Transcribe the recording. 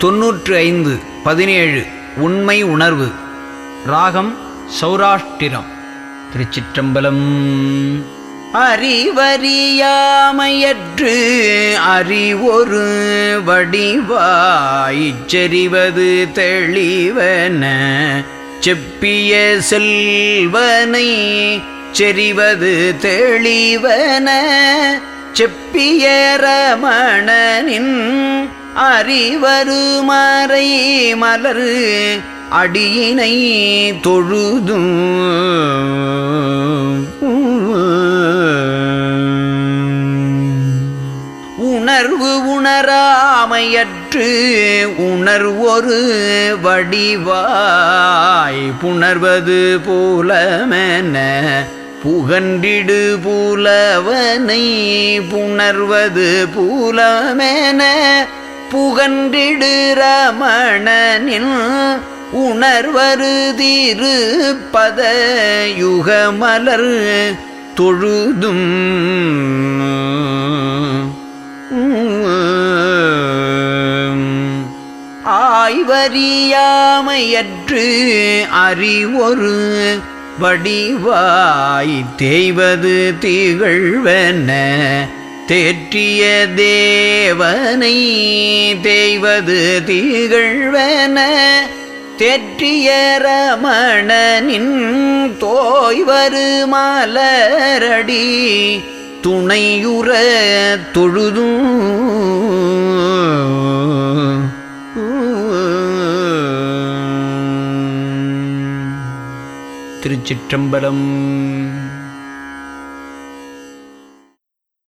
95 17 உண்மை உணர்வு. ராகம் சௌராஷ்டிரம். திருச்சிற்றம்பலம். அறிவறியாமையற்று அறிவொரு வடிவாய்ச் செறிவது தெளிவன செப்பிய செல்வனை செறிவது தெளிவன செப்பிய ரமணனின் அறிவருமறை மலர் அடியினை தொழுதும் உணர்வு உணராமையற்று உணர்வொரு வடிவாய் புணர்வது போலமென புகன்றிடு புலவனை புணர்வது புலமென புகன்றிடு ரமணனின் உணர்வரு திருப்பத யுகமலர் தொழுதும் ஆய்வறியாமையற்று அறிவொரு வடிவாய் தேய்வது திகழ்வன தேற்றிய தேவனை தேய்வது திகழ்வன தேற்றிய ரமணனின் தோய்வரு மலரடி துணையுற தொழுதும் திருச்சிற்றம்பலம்.